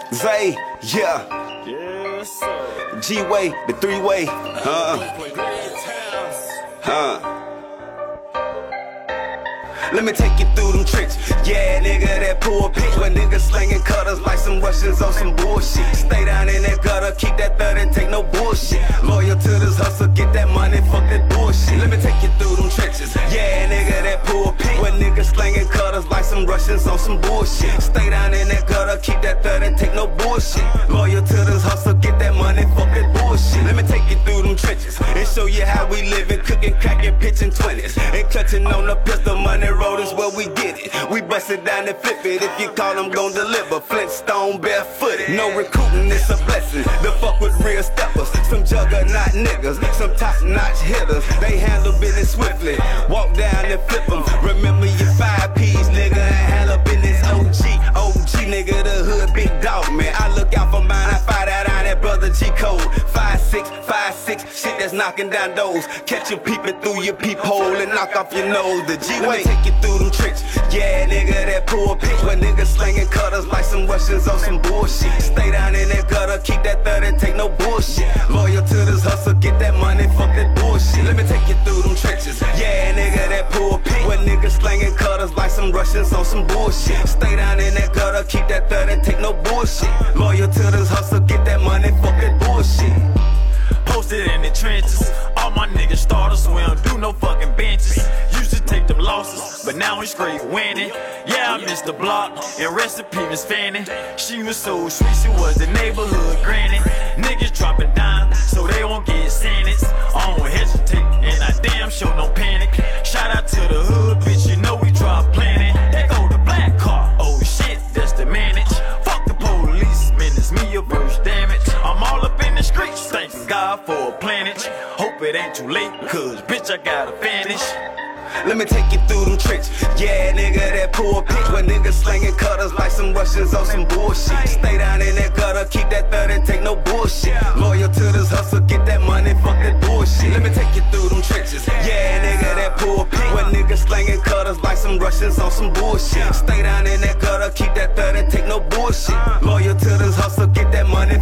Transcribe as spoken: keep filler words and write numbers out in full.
Zay, yeah. Yes, sir. G-Way, the three-way. Uh. Huh. Let me take you through them tricks. Yeah, nigga, that poor bitch. When niggas slinging cutters like some Russians on some bullshit. Stay down in that gutter, keep that thirty, take no bullshit. Loyal to this hustle, get that money, fuck that bullshit. Let me take you through them trenches. Yeah, nigga, that poor bitch. When niggas slinging cutters like some Russians on some bullshit. Stay down in that gutter, keep that thirty, take no bullshit. Loyal to this hustle, get that money, fuck that bullshit. Let me take you through them trenches and show you how we living, cooking, cracking, pitching twenties, and clutching on the pistol money. Road is where we get it. We bust it down and flip it. If you call them, gon' deliver. Flintstone barefooted. No recruiting, it's a blessing. The fuck with real steppers. Some juggernaut niggas. Some top-notch hitters. They handle business swiftly. Walk down and flip them. Remember your five P's, nigga, and handle business O G. O G, nigga, the hood, big dog, man. I look out for mine. I fight out on that brother G code. Five six, five six, shit that's knocking down doors. Catch you peeping through your peephole and knock off your nose. The G-Way take you through them tricks. Yeah, nigga, that poor bitch. When niggas slinging cutters like some Russians on some bullshit. Stay down in that gutter, keep that thirty, take no bullshit. Loyal to this hustle, get that money, fuck that bullshit. Let me take you through them trenches. Yeah, nigga, that poor bitch. When niggas slinging cutters like some Russians on some bullshit. Stay down in that gutter, keep that thirty, take no bullshit. Loyal to this hustle, get that money, fuck that bullshit. Posted in the trenches. All my niggas starters, so we don't do no fucking benches. Used to take them losses, but now we straight winning. Yeah, I missed the block, and recipe Miss Fanny. She was so sweet, she was the neighborhood granny. Niggas dropping dimes, so they won't get sentenced. I don't hesitate, and I damn sure don't panic. Shout out to the hood, bitch, you know we drop planet. They go the black car, oh shit, that's the manage. Fuck the police, man, it's me your first damage. I'm all up in the streets, thanking God for a planet. Hope it ain't too late, cause bitch, I gotta finish. Let me take you through them tricks. Yeah, nigga, that poor bitch. When niggas slinging cutters like some Russians on some bullshit. Stay down in that gutter, keep that thirty, take no bullshit. Loyal to this hustle, get that money, fuck that bullshit. Let me take you through them trenches. Yeah, nigga, that poor bitch. When niggas slinging cutters like some Russians on some bullshit. Stay down in that gutter, keep that thirty, take no bullshit. Loyal to this hustle, get that money,